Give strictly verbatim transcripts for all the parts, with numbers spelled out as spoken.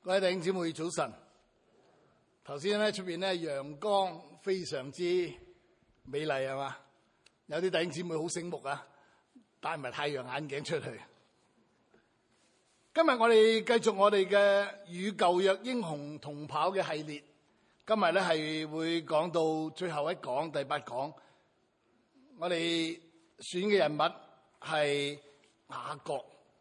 各位弟兄姊妹早晨。頭先咧出邊咧陽光非常之美麗係嘛？有啲弟兄姊妹好醒目啊，戴埋太陽眼鏡出去。今日我哋繼續我哋嘅與舊約英雄同跑嘅系列。今日咧係會講到最後一講，第八講。我哋選嘅人物係雅各。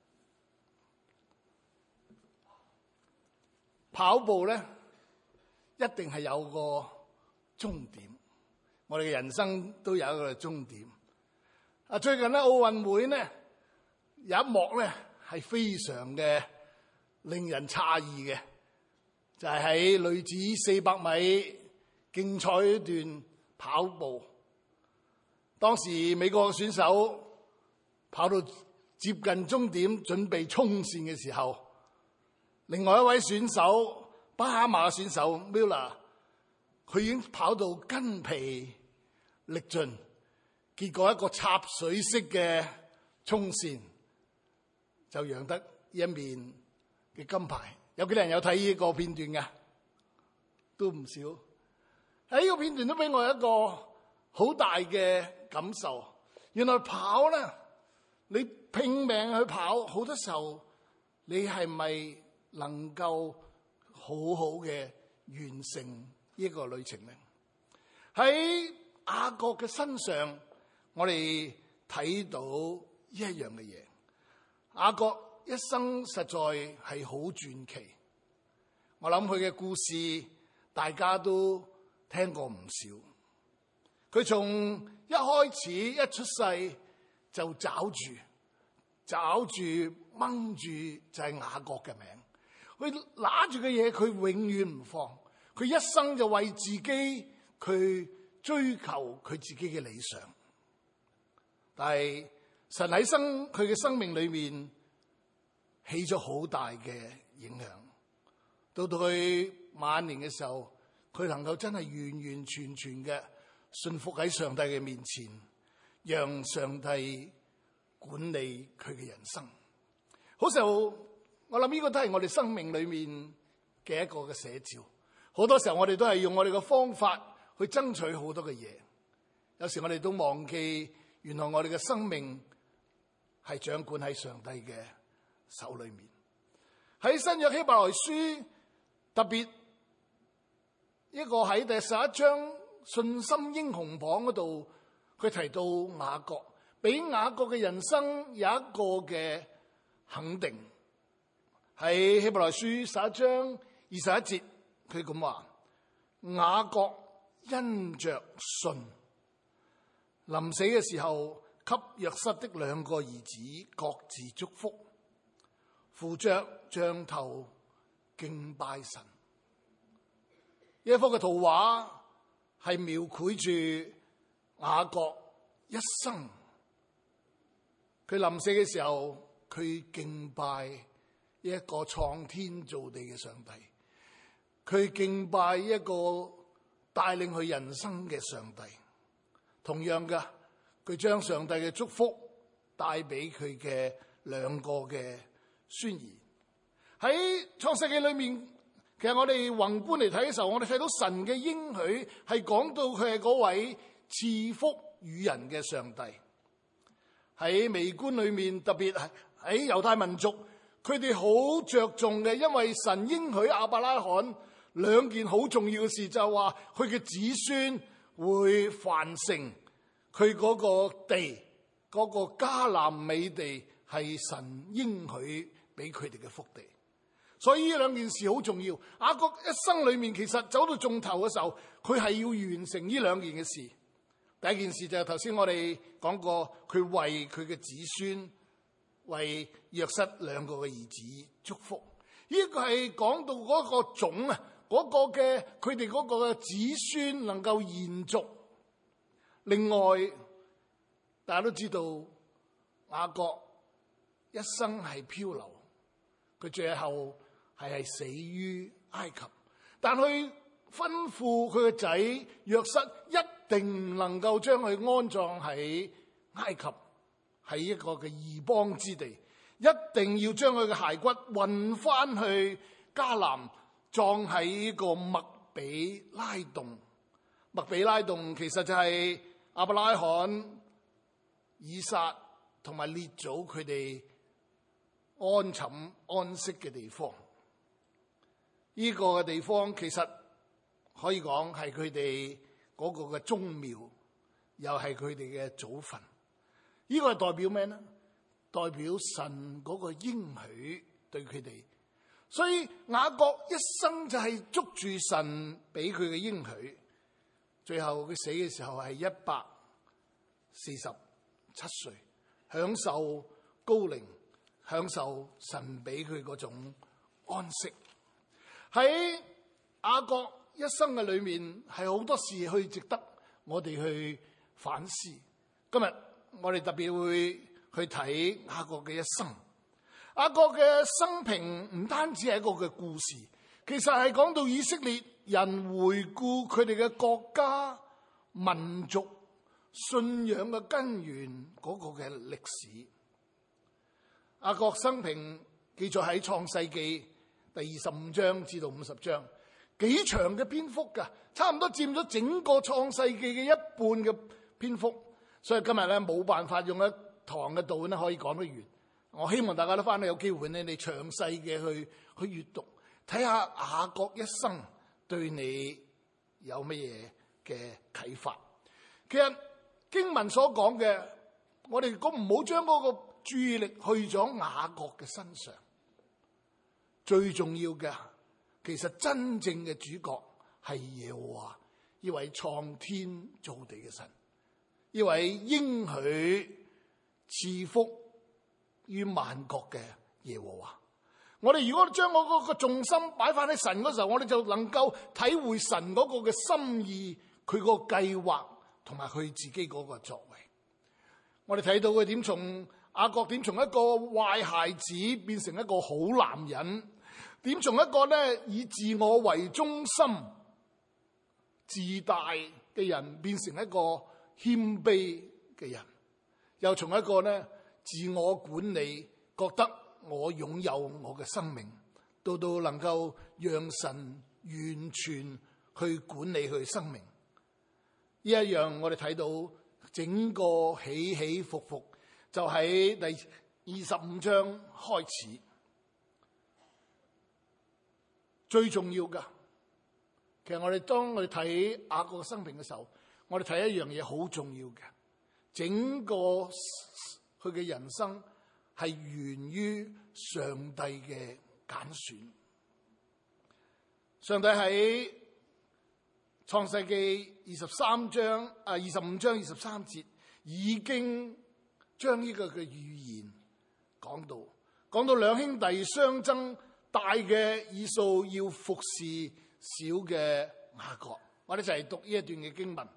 跑步咧一定係有個終點，我哋嘅人生都有一個終點。啊，最近咧奧運會咧有一幕咧係非常嘅令人詫異嘅，就係喺女子四百米競賽段跑步。當時美國選手跑到接近終點準備衝線嘅時候，另外一位選手巴哈馬選手 Miller， 佢已經跑到筋疲力盡，結果一個插水式嘅衝線就贏得一面嘅金牌。有幾多人有睇呢個片段㗎？都唔少。喺呢個片段都俾我一個好大嘅感受。原來跑咧，你拼命去跑，好多時候你係咪能夠好好嘅完成呢個旅程呢？喺雅各嘅身上，我哋睇到一樣嘅嘢。雅各一生實在係好傳奇。我諗佢嘅故事大家都聽過唔少。佢從一開始一出世就抓住抓住掹住就係雅各嘅名。佢拿住嘅嘢，佢永遠唔放。佢一生就為自己，佢追求佢自己嘅理想。但係神喺生佢嘅生命裏面起咗好大嘅影響。到到佢晚年嘅時候，佢能夠真係完完全全嘅信服喺上帝嘅面前，讓上帝管理佢嘅人生。好時候，我諗呢個都係我哋生命裏面嘅一個嘅寫照。好多時候我哋都係用我哋嘅方法去爭取好多嘅嘢，有時我哋都忘記原來我哋嘅生命係掌管喺上帝嘅手裏面。喺新約希伯來書特別一個喺第十一章信心英雄榜嗰度，佢提到雅各，俾雅各嘅人生有一個嘅肯定。喺希伯來書十一章二十一節，佢咁話：雅各因着信，臨死嘅時候，給約瑟的兩個兒子各自祝福，扶着杖頭敬拜神。呢一幅嘅圖畫係描繪住雅各一生。佢臨死嘅時候，佢敬拜一個創天造地嘅上帝，佢敬拜一個帶領佢人生嘅上帝。同樣嘅，佢將上帝嘅祝福帶俾佢嘅兩個嘅孫兒。喺創世記裏面，其實我哋宏觀嚟睇嘅時候，我哋睇到神嘅應許係講到佢係嗰位賜福與人嘅上帝。喺微觀裏面，特別喺猶太民族，佢哋好着重嘅，因為神應許亞伯拉罕兩件好重要嘅事，就係話佢嘅子孫會繁盛，佢嗰個地嗰個迦南美地係神應許俾佢哋嘅福地。所以呢兩件事好重要。雅各一生裏面，其實走到盡頭嘅時候，佢係要完成呢兩件嘅事。第一件事就係頭先我哋講過，佢為佢嘅子孫，為約瑟兩個嘅兒子祝福。呢個係講到嗰個種啊，嗰個嘅佢哋嗰個嘅子孫能夠延續。另外，大家都知道雅各一生係漂流，佢最後係係死於埃及，但佢吩咐佢個仔約瑟一定唔能夠將佢安葬喺埃及，喺一個嘅異邦之地，一定要將佢嘅骸骨運翻去迦南葬喺呢個麥比拉洞。麥比拉洞其實就係亞伯拉罕、以撒同埋列祖佢哋安寢安息嘅地方。呢、這個嘅地方其實可以講係佢哋嗰個嘅宗廟，又係佢哋嘅祖墳。呢、這個係代表咩呢？代表神嗰個應許對佢哋。所以雅各一生就係捉住神俾佢嘅應許。最後佢死嘅時候係一百四十七歲，享受高齡，享受神俾佢嗰種安息。喺雅各一生嘅裏面係好多事去值得我哋去反思。今日我哋特別會去睇雅各嘅一生。雅各嘅生平唔單止係一個嘅故事，其實係講到以色列人回顧佢哋嘅國家、民族、信仰嘅根源嗰個嘅歷史。雅各生平記載喺創世記第二十五章至到五十章，幾長嘅篇幅噶，差唔多佔咗整個創世記嘅一半嘅篇幅。所以今日咧冇辦法用一堂嘅道咧可以講得完。我希望大家都翻去有機會咧，你詳細嘅去去閱讀，睇下雅各一生對你有乜嘢嘅啟發。其實經文所講嘅，我哋如果唔好將嗰個注意力去咗雅各嘅身上，最重要嘅其實真正嘅主角係耶和華，呢位創天造地嘅神，呢位應許賜福於萬國嘅耶和華。我哋如果將我嗰個重心擺翻喺神嗰時候，我哋就能夠體會神嗰個嘅心意，佢個計劃同埋佢自己嗰個作為。我哋睇到佢點從雅各點從一個壞孩子變成一個好男人，點從一個咧以自我為中心、自大嘅人變成一個謙卑嘅人，又從一個咧自我管理，覺得我擁有我嘅生命，到到能夠讓神完全去管理佢嘅生命。呢一樣我哋睇到整個起起伏伏，就喺第二十五章開始。最重要噶，其實我哋當我哋睇雅各嘅生平嘅時候，我哋睇一樣嘢好重要嘅，整個佢嘅人生係源於上帝嘅揀選。上帝喺創世記二十三章啊，二十五章二十三節已經將呢個嘅預言講到，講到兩兄弟相爭，大嘅以掃要服侍小嘅雅各。我哋一齊讀呢一段嘅經文。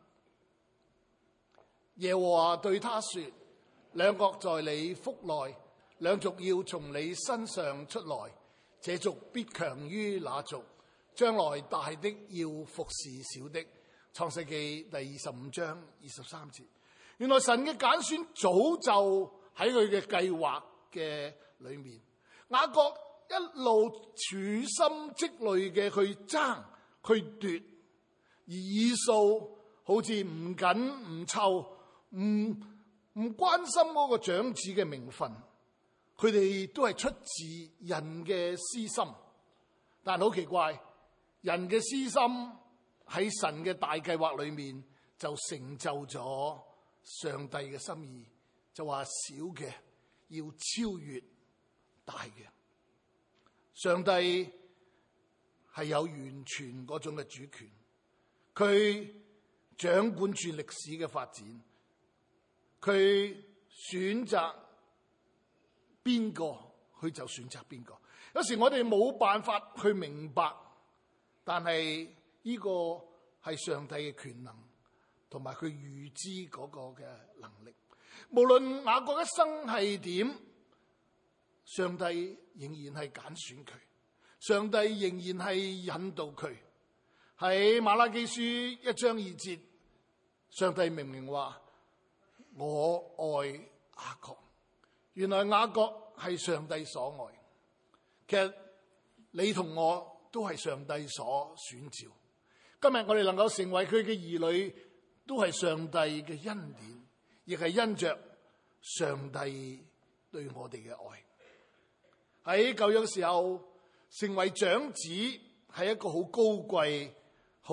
耶和華對他說：兩國在你腹內，兩族要從你身上出來，這族必強於那族，將來大的要服侍小的。創世記第二十五章二十三節。原來神嘅揀選早就喺佢嘅計劃嘅裏面，雅各一路處心積慮嘅去爭去奪，而以掃好似唔緊唔湊，唔唔關心嗰個長子嘅名分，佢哋都係出自人嘅私心。但好奇怪，人嘅私心喺神嘅大計劃裏面就成就咗上帝嘅心意，就話小嘅要超越大嘅。上帝係有完全嗰種嘅主權，佢掌管住歷史嘅發展，佢選擇邊個，佢就選擇邊個。有時我哋冇辦法去明白，但係呢個係上帝嘅權能，同埋佢預知嗰個嘅能力。無論雅各一生係點，上帝仍然係揀選佢，上帝仍然係引導佢。喺馬拉基書一章二節，上帝明明話：我愛雅各。原來雅各係上帝所愛。其實你同我都係上帝所選召。今日我哋能夠成為佢嘅兒女，都係上帝嘅恩典，亦係因着上帝對我哋嘅愛。喺舊約嘅時候，成為長子係一個好高貴、好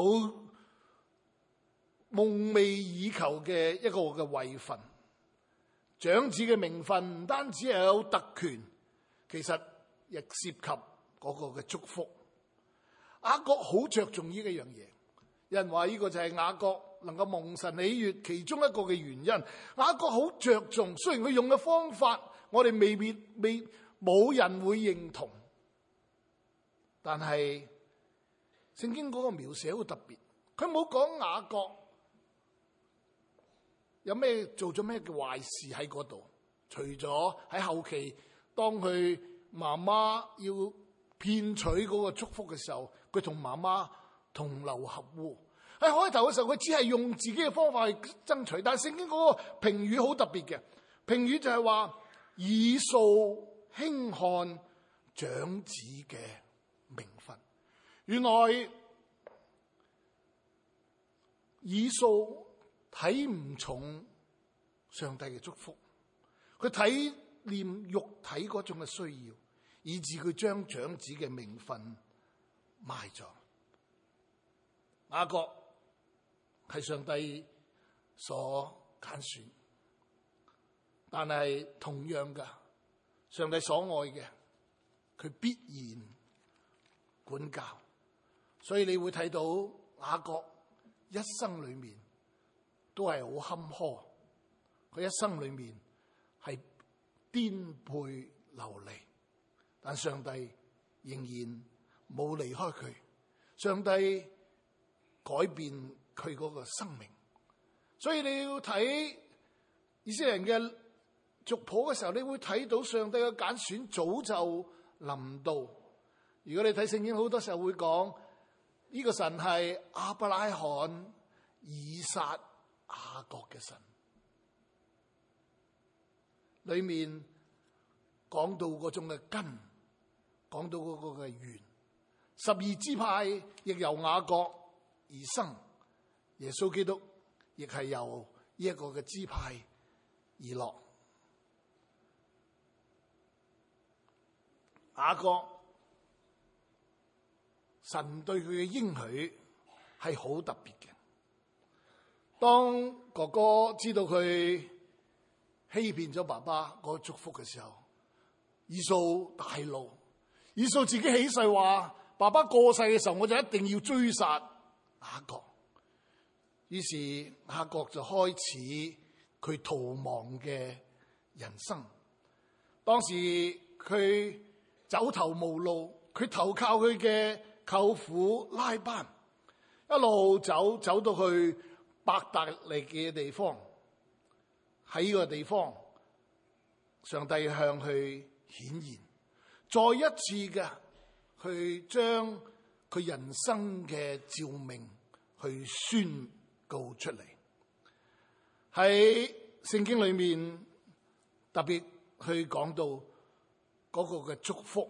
夢寐以求嘅一個嘅位份。長子嘅名分唔單止係有特權，其實亦涉及嗰個嘅祝福。雅各好着重呢一樣嘢，有人話呢個就係雅各能夠蒙神喜悅其中一個嘅原因。雅各好着重，雖然佢用嘅方法我哋未必未冇人會認同，但係聖經嗰個描寫好特別，佢冇講雅各有咩做咗咩嘅壞事喺嗰度，除咗喺後期當佢媽媽要騙取嗰個祝福嘅時候，佢同媽媽同流合污。喺開頭嘅時候，佢只係用自己嘅方法去爭取，但係聖經嗰個評語好特別嘅，評語就係話以掃輕看長子嘅名分。原來以掃睇唔重上帝嘅祝福，佢睇念肉體嗰種嘅需要，以致佢將長子嘅名分賣咗。雅各係上帝所揀選，但係同樣嘅，上帝所愛嘅，佢必然管教。所以你會睇到雅各一生裏面都係好坎坷，佢一生裏面係顛沛流離，但上帝仍然冇離開佢，上帝改變佢嗰個生命。所以你要睇以色列人嘅族譜嘅時候，你會睇到上帝嘅揀選早就臨到。如果你睇聖經，好多時候會講呢個神係亞伯拉罕、以撒、雅各嘅神，裏面講到嗰種嘅根，講到嗰個嘅源，十二支派亦由雅各而生，耶穌基督亦係由呢一個嘅支派而落。雅各，神對佢嘅應許係好特別嘅。當哥哥知道佢欺騙咗爸爸嗰個祝福嘅時候，以掃大怒，以掃自己起誓話：爸爸過世嘅時候，我就一定要追殺雅各。於是雅各就開始佢逃亡嘅人生。當時佢走投無路，佢投靠佢嘅舅父拉班，一路走走到去伯特利嘅地方。喺呢個地方，上帝向佢顯現，再一次嘅去將佢人生嘅召命去宣告出嚟。喺聖經裏面特別去講到嗰個嘅祝福，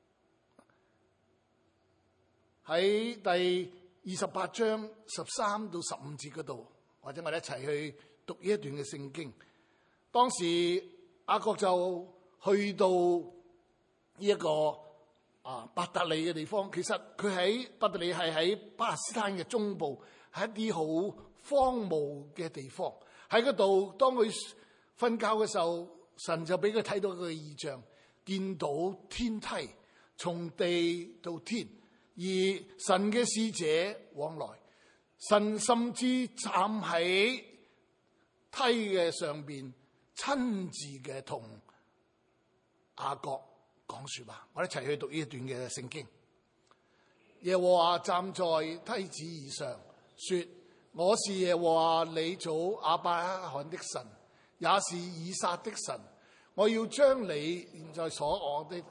喺第二十八章十三到十五節嗰度，或者我哋一齊去讀呢一段嘅聖經。當時雅各就去到呢一個啊伯特利嘅地方，其實佢喺伯特利係喺巴勒斯坦嘅中部，係一啲好荒蕪嘅地方。喺嗰度，當佢瞓覺嘅時候，神就俾佢睇到一個異象，見到天梯從地到天，而神嘅使者往來，神甚至站喺梯嘅上邊，親自嘅同雅各講說話。我哋一齊去讀呢一段嘅聖經。耶和華站在梯子以上，說：我是耶和華你祖亞伯拉罕的神，也是以撒的神。我要將你現在所愛的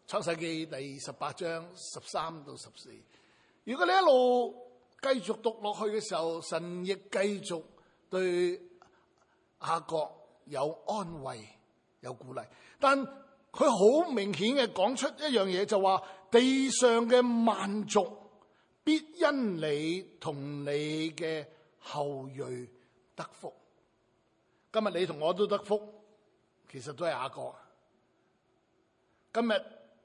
創世記第十八章十三到十四。如果你一路繼續讀落去嘅時候，神亦繼續對雅各有安慰有鼓勵，但佢好明顯嘅講出一樣嘢，就話地上嘅萬族必因你同你嘅後裔得福。今日你同我都得福，其實都係雅各。今日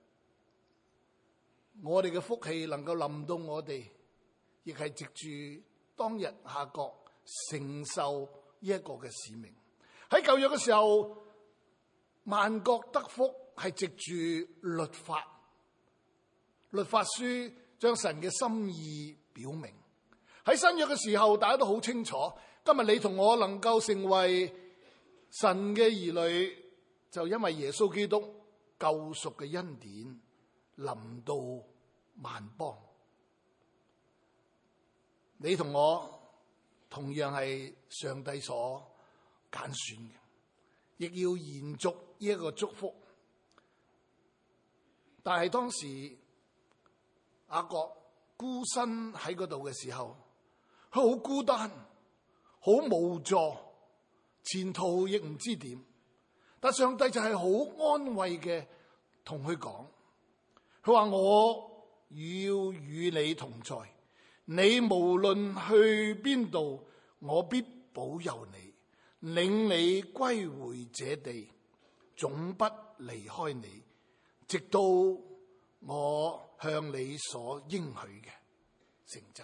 我哋嘅福氣能夠臨到我哋，亦係藉住當日雅各承受呢一個嘅使命。喺舊約嘅時候，萬國得福係藉住律法，律法書將神嘅心意表明。喺新約嘅時候，大家都好清楚，今日你同我能夠成為神嘅兒女，就因為耶穌基督救贖嘅恩典臨到萬邦。你同我同樣係上帝所揀選嘅，亦要延續呢一個祝福。但係當時雅各孤身喺嗰度嘅時候，佢好孤單，好無助，前途亦唔知點。但上帝就係好安慰嘅同佢講，佢話我要與你同在，你無論去邊度，我必保佑你，領你歸回這地，總不離開你，直到我向你所應許嘅成就。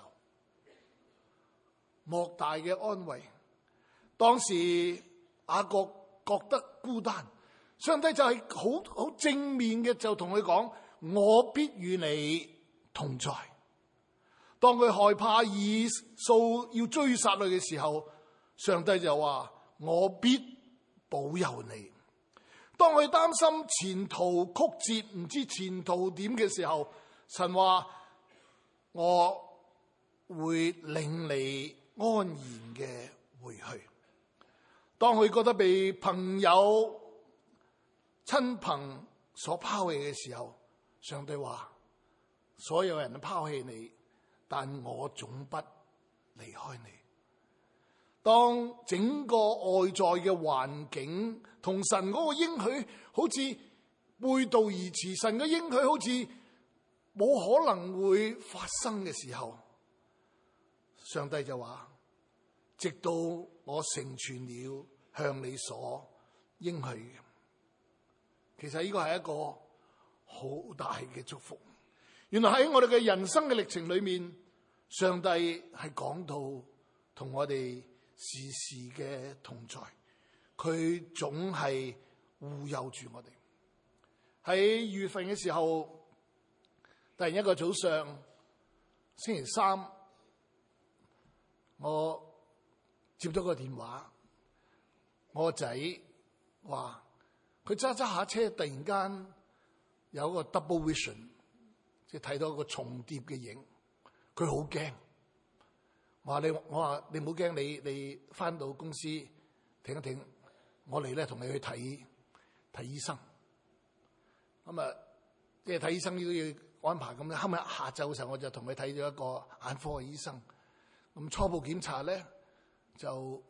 莫大嘅安慰。當時雅各覺得孤單，上帝就係好好正面嘅，就同佢講，我必與你同在。當佢害怕以掃要追殺佢嘅時候，上帝就話，我必保佑你。當佢擔心前途曲折，唔知前途點嘅時候，神話，我會令你安然嘅回去。當佢覺得被朋友親朋所拋棄嘅時候，上帝話，所有人都拋棄你，但我總不離開你。當整個外在嘅環境同神嗰個應許好似背道而馳，神嘅應許好似冇可能會發生嘅時候，上帝就話，直到我成全了向你所應許嘅。其實呢個係一個好大嘅祝福。原來喺我哋嘅人生嘅歷程裏面，上帝係講到同我哋時時嘅同在，佢總係護佑住我哋。喺二月份嘅時候，突然一個早上，星期三，我接咗個電話，我個仔話佢揸揸下車，突然間有一個 double vision， 即係睇到一個重疊嘅影，佢好驚。我話你，我話你唔好驚，你你翻到公司停一停，我嚟咧同你去睇睇醫生。咁啊，即係睇醫生都要安排咁咧。後尾下晝嘅時候，我就同佢睇咗一個眼科嘅醫生。咁初步檢查咧，就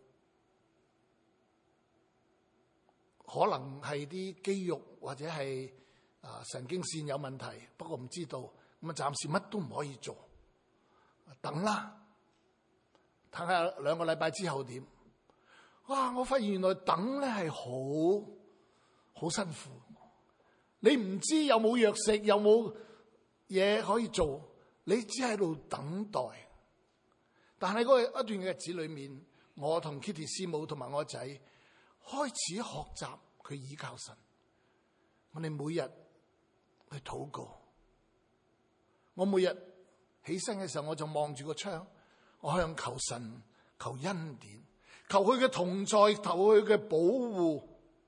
可能係啲肌肉或者係啊神經線有問題，不過唔知道。咁啊，暫時乜都唔可以做，等啦。等下兩個禮拜之後點？哇！我發現原來等咧係好好辛苦。你唔知有冇藥食，有冇嘢可以做，你只喺度等待。但係嗰一段嘅日子裏面，我同 Kitty 師母同埋我仔開始學習佢倚靠神。我哋每日去禱告。我每日起身嘅時候，我就望住個窗。我向求神，求恩典，求佢嘅同在，求佢嘅保護。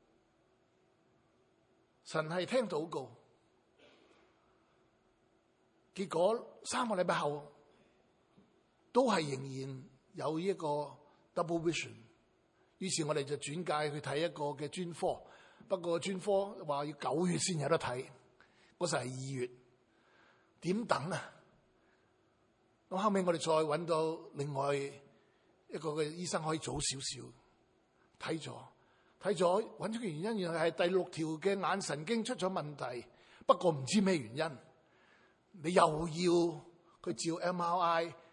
神係聽禱告，結果三個禮拜後，都係仍然有一個 double vision。於是我哋就轉介去睇一個嘅專科，不過專科話要九月先有得睇。 嗰時係二月，點等啊？咁後尾我哋再揾到另外一個嘅醫生可以早少少睇咗，睇咗揾咗個原因，原來係第六條嘅眼神經出咗問題，不過唔知咩原因。你又要佢照 M R I，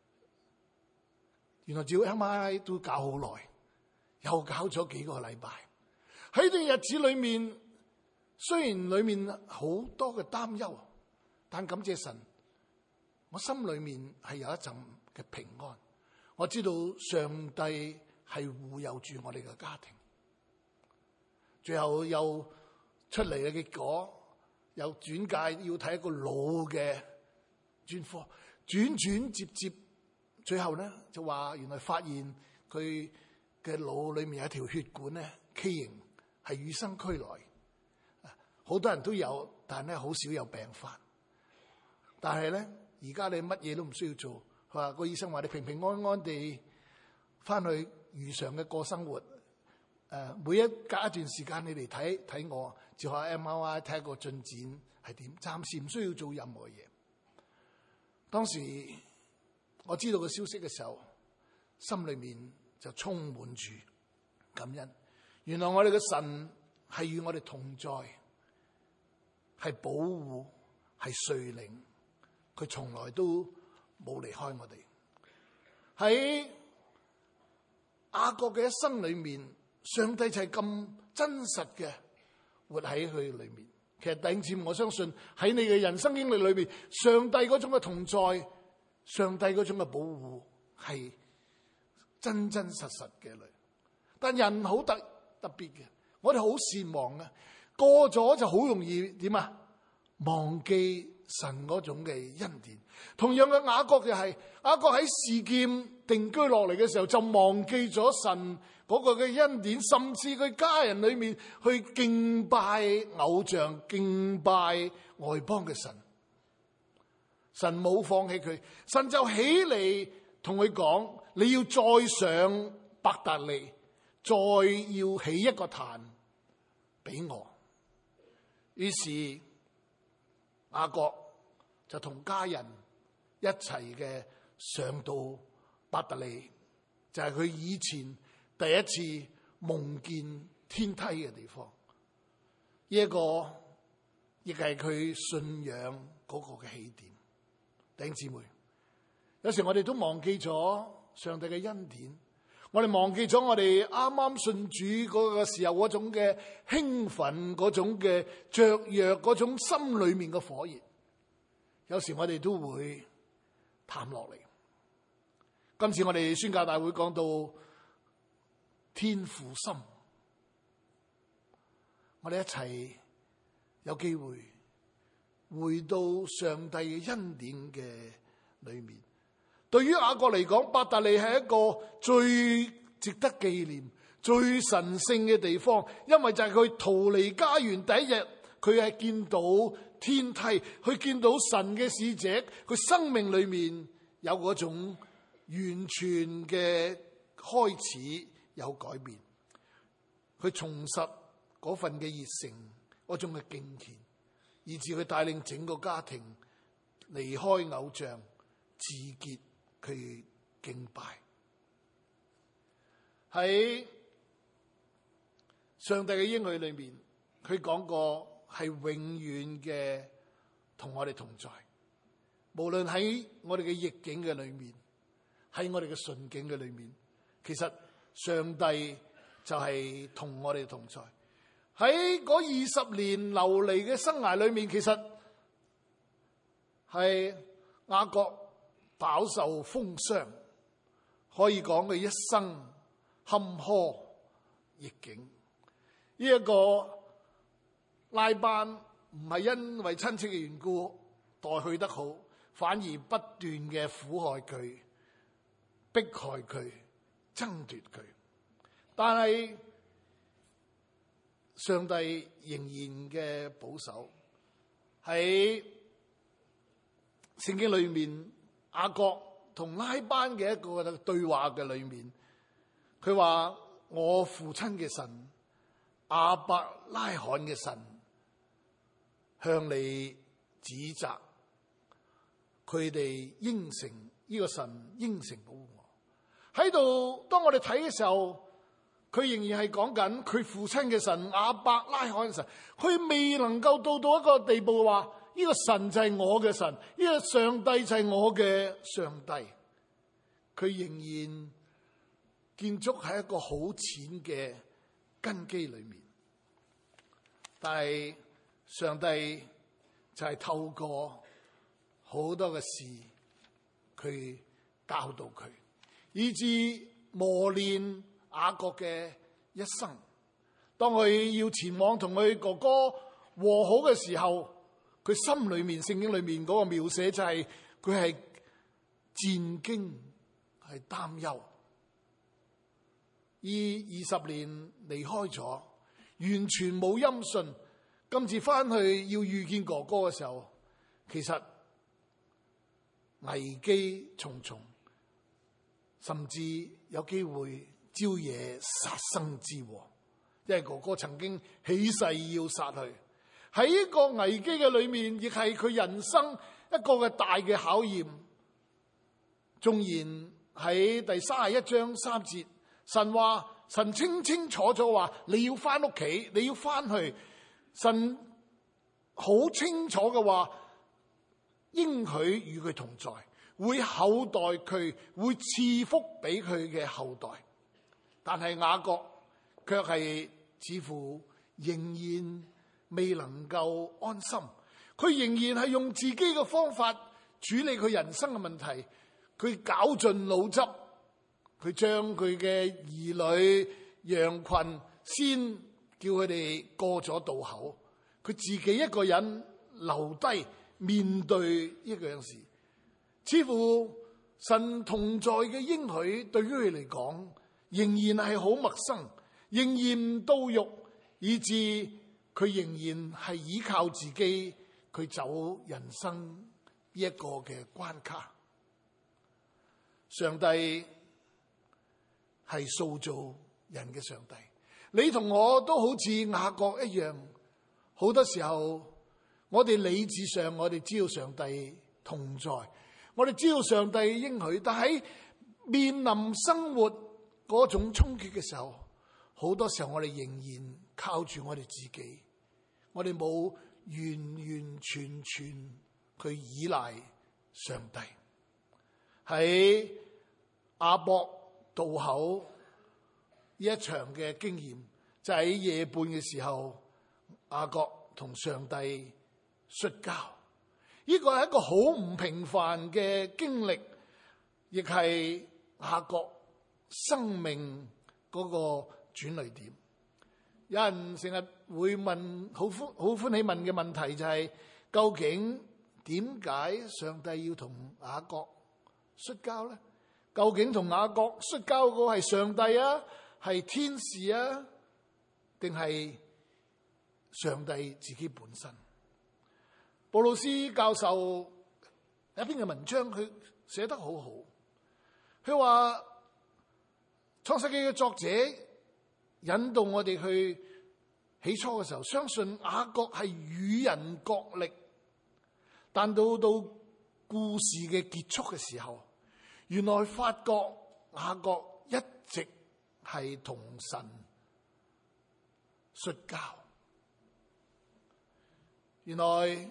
原來照 M R I 都搞好耐，又搞咗幾個禮拜。喺段日子裏面，雖然裏面好多嘅擔憂，但感謝神，我心裏面係有一陣嘅平安。我知道上帝係護佑住我哋嘅家庭。最後又出嚟嘅結果，又轉介要睇一個腦嘅專科，轉轉接接，最後咧就話原來發現佢嘅腦裏面有一條血管咧畸形，係與生俱來。好多人都有，但係咧好少有病發。但係咧而家你乜嘢都唔需要做，佢話個醫生話你平平安安地翻去如常嘅過生活。誒，每一隔一段時間你嚟睇睇我，照下 M R I 睇下個進展係點，暫時唔需要做任何嘢。當時我知道個消息嘅時候，心裏面就充滿住感恩。原來我哋嘅神係與我哋同在，係保護，係率領，佢從來都冇離開我哋。喺雅各嘅一生裏面，上帝就係咁真實嘅活喺佢裏面。其實弟兄姊妹，我相信喺你嘅人生經歷裏面，上帝嗰種嘅同在，上帝嗰種嘅保護係真真實實嘅嚟。但人好特特別嘅，我哋好善忘嘅，過咗就好容易點啊？忘記神嗰種嘅恩典。同樣嘅雅各嘅係，雅各喺示劍定居落嚟嘅時候，就忘記咗神嗰個嘅恩典，甚至佢家人裏面去敬拜偶像、敬拜外邦嘅神。神冇放棄佢，神就起嚟同佢講：你要再上伯特利，再要起一個壇俾我。於是雅各就同家人一齊嘅上到伯特利，就係佢以前第一次夢見天梯嘅地方。呢一個亦係佢信仰嗰個嘅起點。弟兄姊妹，有時我哋都忘記咗上帝嘅恩典，我哋忘記咗我哋啱啱信主嗰個時候嗰種嘅興奮，嗰種嘅雀躍，嗰種心裏面嘅火熱。有時我哋都會淡落嚟。今次我哋宣教大會講到天父心，我哋一齊有機會回到上帝嘅恩典嘅裏面。對於雅各嚟講，伯特利係一個最值得紀念、最神聖嘅地方，因為就係佢逃離家園第一日，佢係見到天梯，佢見到神嘅使者，佢生命裏面有嗰種完全嘅開始有改變，佢重拾嗰份嘅熱誠，嗰種嘅敬虔，以致佢帶領整個家庭離開偶像，自潔佢敬拜。喺上帝嘅應許裏面，佢講過係永遠嘅同我哋同在，無論喺我哋嘅逆境嘅裏面，喺我哋嘅順境嘅裏面，其實上帝就係同我哋同在。喺嗰二十年流離嘅生涯裏面，其實係雅各飽受風霜，可以講佢一生坎坷逆境。呢、這、一個拉班唔係因為親戚嘅緣故待佢得好，反而不斷嘅苦害佢、迫害佢、爭奪佢。但係上帝仍然嘅保守。喺聖經裏面，雅各同拉班嘅一個對話嘅裏面，佢話：我父親嘅神，亞伯拉罕嘅神， 向你指責，佢哋應承呢個神應承保護我。喺度，當我哋睇嘅時候，佢仍然係講緊佢父親嘅神亞伯拉罕嘅神，佢未能夠到到一個地步話呢個神就係我嘅神，呢個上帝就係我嘅上帝。佢仍然建築喺一個好淺嘅根基裏面，但係上帝就係透過好多嘅事，佢教導佢，以致磨練雅各嘅一生。當佢要前往同佢哥哥和好嘅時候，佢心裏面聖經裏面嗰個描寫就係佢係戰驚，係擔憂。依二十年離開咗，完全冇音訊。今次翻去要遇見哥哥嘅時候，其實危機重重，甚至有機會招惹殺身之禍。因為哥哥曾經起誓要殺佢。喺呢個危機嘅裏面，亦係佢人生一個嘅大嘅考驗。縱然喺第三十一章三節，神話神清清楚楚話你要翻屋企，你要翻去。神好清楚嘅話，應許與佢同在，會厚待佢，會賜福俾佢嘅後代。但係雅各卻係似乎仍然未能夠安心，佢仍然係用自己嘅方法處理佢人生嘅問題。佢絞盡腦汁，佢將佢嘅兒女羊群先叫佢哋過咗渡口，佢自己一個人留低面對呢樣事。似乎神同在嘅應許對於佢嚟講仍然係好陌生，仍然唔到肉，以致佢仍然係依靠自己，佢走人生呢一個嘅關卡。上帝係塑造人嘅上帝，你同我都好似雅各一樣，好多時候我哋理智上我哋知道上帝同在，我哋知道上帝應許，但喺面臨生活嗰種衝擊嘅時候，好多時候我哋仍然靠住我哋自己，我哋冇完完全全去依賴上帝。喺亞伯渡口呢一場嘅經驗，就喺夜半嘅時候，雅各同上帝摔跤。呢個係一個好唔平凡嘅經歷，亦係雅各生命嗰個轉捩點。有人成日會問，好歡好歡喜問嘅問題就係、是，究竟點解上帝要同雅各摔跤咧？究竟同雅各摔跤嗰個係上帝啊，係天使啊，定係上帝自己本身？布魯斯教授有一篇嘅文章，佢寫得好好。佢話創世記嘅作者引導我哋去起初嘅時候，相信雅各係與人角力，但到到故事嘅結束嘅時候，原來發覺雅各一直係同神摔跤。原來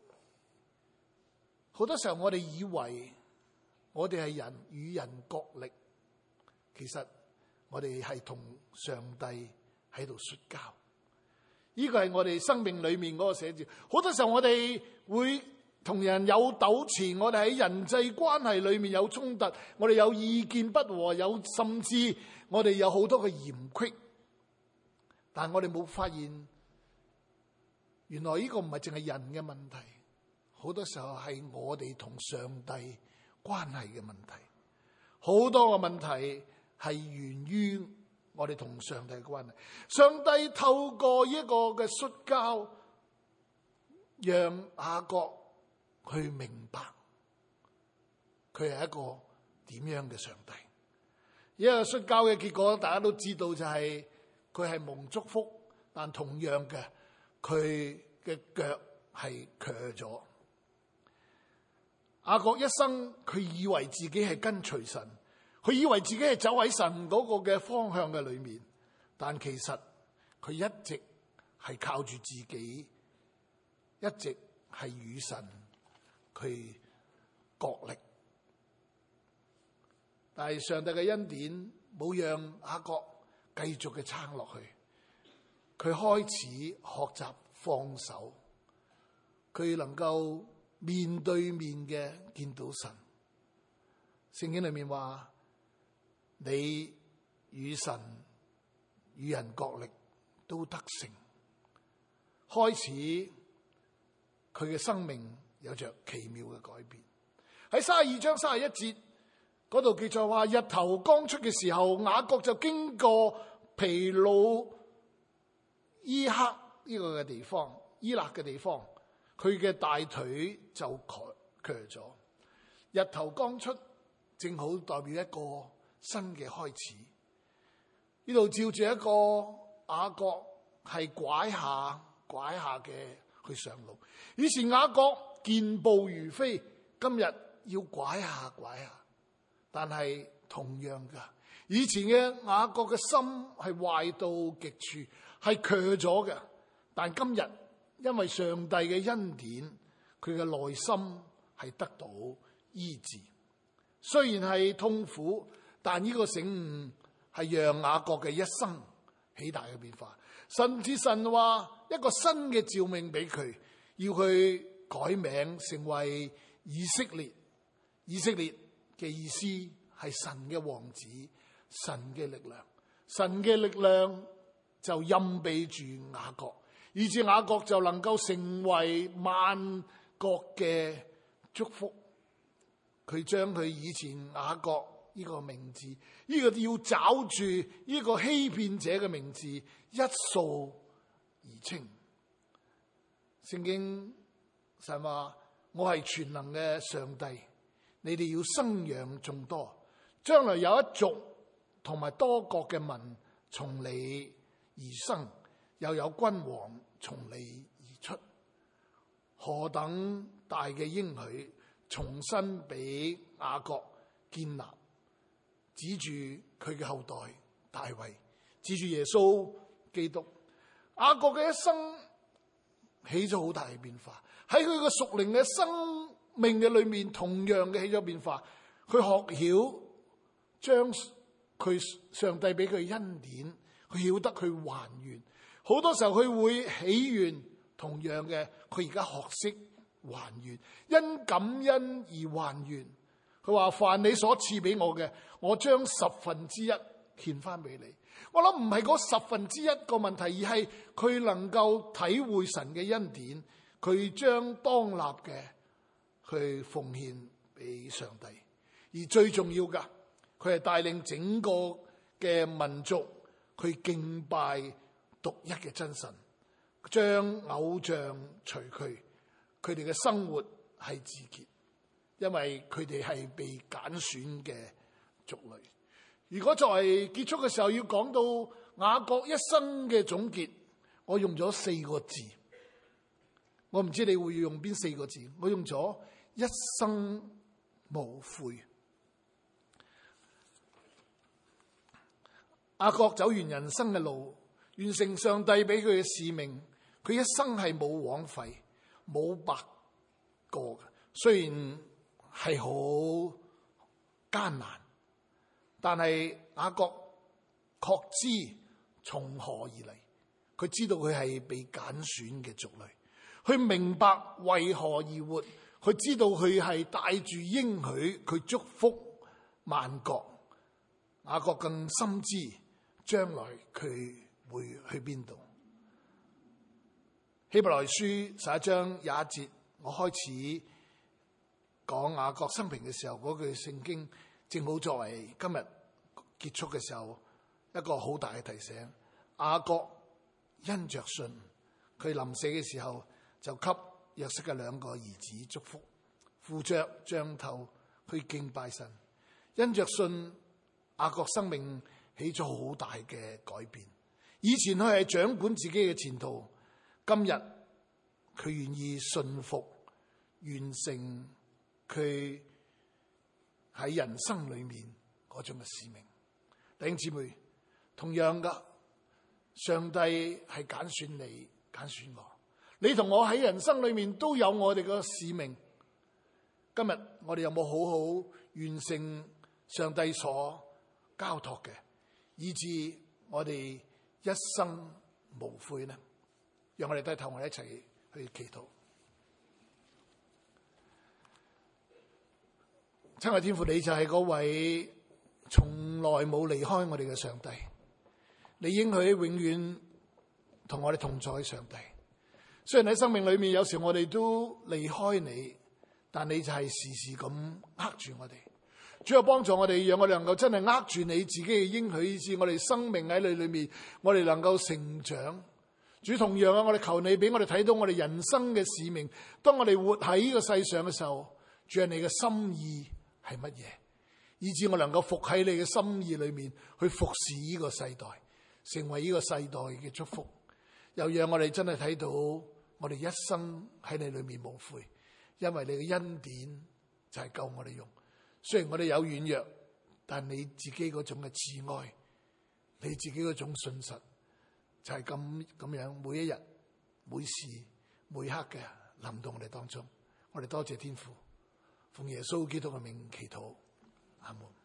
好多時候我哋以為我哋係人與人角力，其實我哋係同上帝喺度摔跤。呢個係我哋生命裏面嗰個寫照。好多時候我哋會同人有糾纏，我哋喺人際關係裏面有衝突，我哋有意見不和，有甚至我哋有好多嘅嫌隙。但我哋冇發現，原來呢個唔係淨係人嘅問題，好多時候係我哋同上帝關係嘅問題。好多嘅問題係源於我哋同上帝嘅關係。上帝透過一個嘅摔跤，讓雅各去明白佢係一個點樣嘅上帝。一個摔跤嘅結果，大家都知道就係佢係蒙祝福，但同樣嘅佢嘅腳係瘸咗。雅各一生佢以為自己係跟隨神，佢以為自己係走喺神嗰個嘅方向嘅裏面，但其實佢一直係靠住自己，一直係與神佢角力。但係上帝嘅恩典冇讓雅各繼續嘅撐落去，佢開始學習放手，佢能夠面對面嘅見到神。聖經裏面話，你與神與人角力都得勝。開始佢嘅生命有着奇妙嘅改變。喺三十二章三十一節嗰度記載話，日頭剛出嘅時候，雅各就經過毗努伊克呢個嘅地方，伊勒嘅地方，佢嘅大腿就瘸咗。日頭剛出，正好代表一個新嘅開始。呢度照住一個雅各係拐下拐下嘅去上路。以前雅各健步如飛，今日要拐下拐下。但係同樣㗎，以前嘅雅各嘅心係壞到極處，係瘸咗嘅。但今日因為上帝嘅恩典，佢嘅內心係得到醫治。雖然係痛苦，但呢個醒悟係讓雅各嘅一生起大嘅變化。甚至神話一個新嘅召命俾佢，要佢改名成為以色列。以色列嘅意思係神嘅王子，神嘅力量，神嘅力量就蔭庇住雅各，以致雅各就能夠成為萬國嘅祝福。佢將佢以前雅各呢個名字，呢個要找住呢個欺騙者嘅名字，一掃而清。聖經神話，我係全能嘅上帝，你哋要生養眾多，將來有一族同埋多國嘅民從你而生，又有君王從你而出。何等大嘅應許重新俾雅各建立，指住佢嘅後代大衛，指住耶穌基督。雅各嘅一生起咗好大嘅變化，喺佢嘅屬靈嘅生命嘅裏面，同樣嘅起咗變化。佢學曉將佢上帝俾佢恩典，佢曉得去還願。好多時候佢會起願，同樣嘅佢而家學識還願，因感恩而還願。佢話，凡你所賜俾我嘅，我將十分之一獻翻俾你。我諗唔係嗰十分之一個問題，而係佢能夠體會神嘅恩典，佢將當立嘅去奉獻俾上帝。而最重要噶，佢係帶領整個嘅民族去敬拜獨一嘅真神，將偶像除去。佢哋嘅生活係自潔，因為佢哋係被揀選嘅族類。如果作為結束嘅時候要講到雅各一生嘅總結，我用咗四個字，我唔知你會用邊四個字。我用咗一生無悔。雅各走完人生嘅路，完成上帝俾佢嘅使命，佢一生係冇枉費，冇白過嘅。雖然係好艱難，但係雅各確知從何而嚟，佢知道佢係被揀選嘅族類，佢明白為何而活，佢知道佢係帶住應許，佢祝福萬國。雅各更深知將來佢會去邊度。希伯來書十一章廿一節，我開始講雅各生平嘅時候，嗰句聖經正好作為今日結束嘅時候一個好大嘅提醒。雅各因着信，佢臨死嘅時候就給約瑟嘅兩個兒子祝福，扶着杖頭去敬拜神。因着信，雅各生命起咗好大嘅改變。以前佢係掌管自己嘅前途，今日佢願意順服完成佢喺人生裏面嗰種嘅使命。弟兄姊妹，同樣噶，上帝係揀選你，揀選我。你同我喺人生裏面都有我哋嘅使命。今日我哋有冇好好完成上帝所交託嘅，以致我哋一生無悔呢？讓我哋低頭，我哋一齊去祈禱。親愛天父，你就係嗰位從來冇離開我哋嘅上帝，你應許永遠同我哋同在嘅上帝。雖然喺生命裏面有時我哋都離開你，但你就係時時咁握住我哋。主要幫助我哋，讓我哋能夠真係握住你自己嘅應許，以致我哋生命喺你裏面，我哋能夠成長。主，同樣啊，我哋求你俾我哋睇到我哋人生嘅使命。當我哋活喺呢個世上嘅時候，主啊，你嘅心意係乜嘢？以致我能夠服喺你嘅心意裏面去服侍呢個世代，成為呢個世代嘅祝福。又讓我哋真係睇到我哋一生喺你裏面無悔，因為你嘅恩典就係夠我哋用。雖然我哋有軟弱，但你自己嗰種嘅慈愛，你自己嗰種信實，就係咁咁樣，每一日、每時、每刻嘅臨到我哋當中。我哋多謝天父，奉耶穌基督嘅名祈禱，阿門。